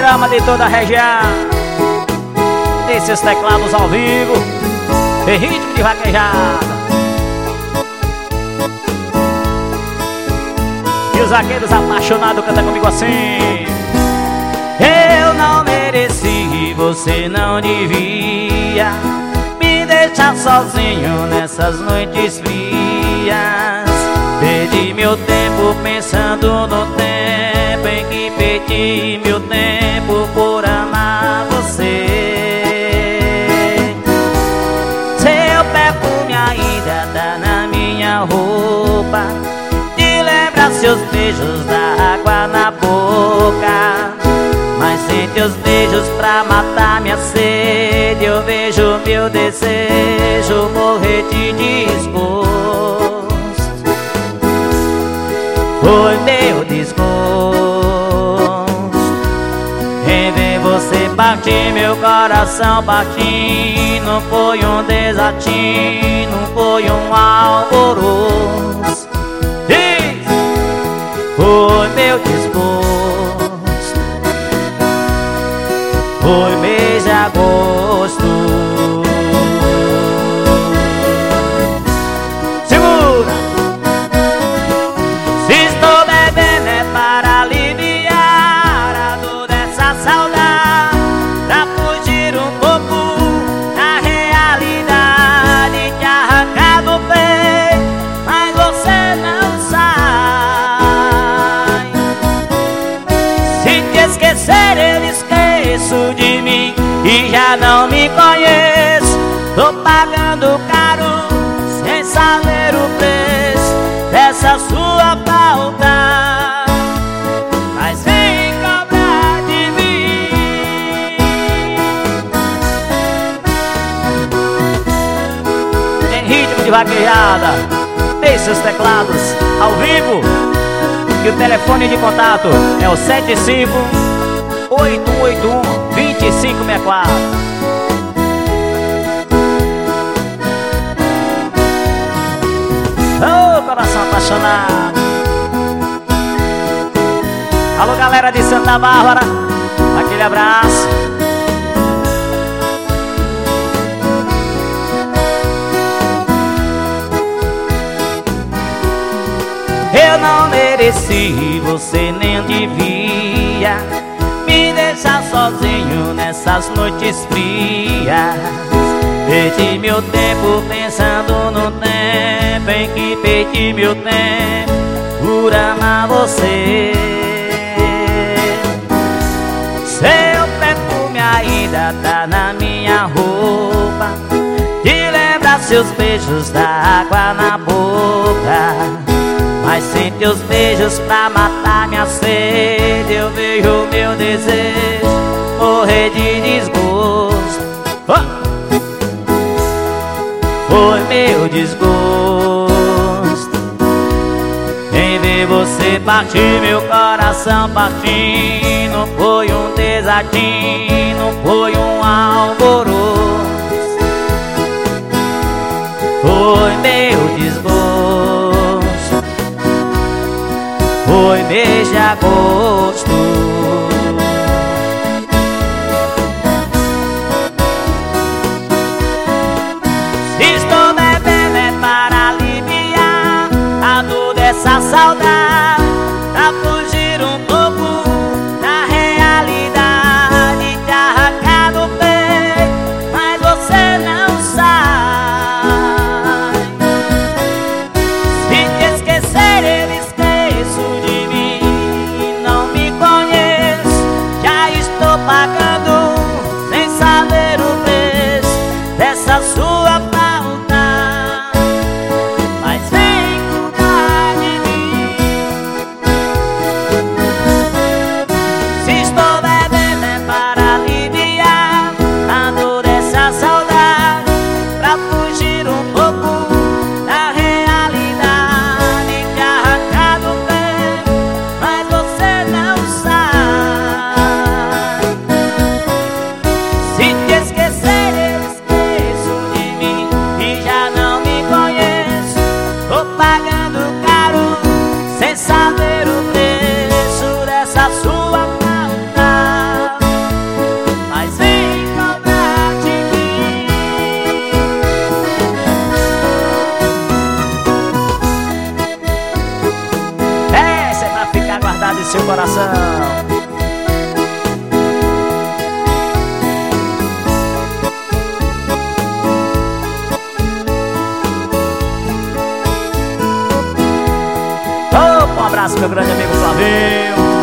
dama de toda a região, desses teclados ao vivo, em ritmo de vaquejada. E os vaqueiros apaixonados cantam comigo assim: eu não mereci, você não devia me deixar sozinho nessas noites frias. Perdi meu tempo pensando no tempo em que perdi meu tempo por amar você. Seu perfume ainda tá na minha roupa, te lembra seus beijos da água na boca. Mas sem teus beijos pra matar minha sede, eu vejo meu desejo morrer de desgosto. Foi meu desgosto em ver você partir, meu coração partindo. Foi um desatino, foi um alvoroço. Diz! Foi meu desgosto, foi mês de agosto. Segura! Se estou bebendo é para aliviar a dor dessa saudade, pra fugir um pouco da realidade, te arrancar do peito, mas você não sai. Se te esquecer eu esqueço de mim e já não me conheço. Tô pagando caro sem saber o preço dessa sua falta, mas vem cobrar de mim. Em ritmo de vaquejada, deixe os teclados ao vivo. E o telefone de contato é o 75-8181-2564. Oh, coração apaixonado. Alô, galera de Santa Bárbara, aquele abraço. Eu não mereci, você nem devia me deixar sozinho nessas noites frias. Perdi meu tempo pensando no tempo em que perdi meu tempo por amar você. Seu perfume ainda tá na minha roupa, te lembra seus beijos da água na boca. Mas sem teus beijos pra matar minha sede, eu vejo meu desejo morrer de desgosto. Foi meu desgosto em ver você partir, meu coração partindo. Foi um desatino, foi um alvoroço. Foi meu desgosto, foi mês de agosto. Estou bebendo é para aliviar a dor dessa saudade, pra fugir um pouco da realidade, te arrancar do peito, mas você não sai. Se te esquecer eu esqueço de mim, não me conheço, já estou pagando sem saber o preço dessa sua falta, mas vem cuidar de mim. seu coração. Opa, um abraço, meu grande amigo Flavinho.